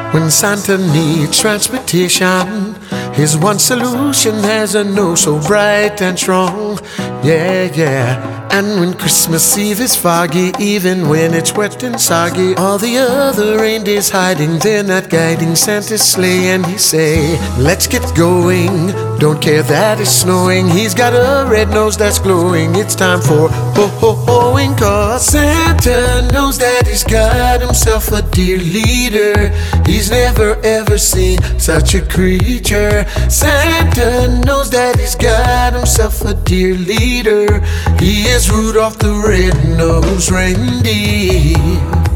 When Santa needs transportation, his one solution has a nose so bright and strong. Yeah, yeah. And when Christmas Eve is foggy, even when it's wet and soggy, all the other reindeers hiding, they're not guiding Santa's sleigh. And he say, let's get going, don't care that it's snowing. He's got a red nose that's glowing. It's time for ho-ho-hoing, cause Santa knows that he's got himself a dear leader. He's never ever seen such a creature. Santa knows that he's got himself a dear leader. He is Rudolph the Red-Nosed Reindeer.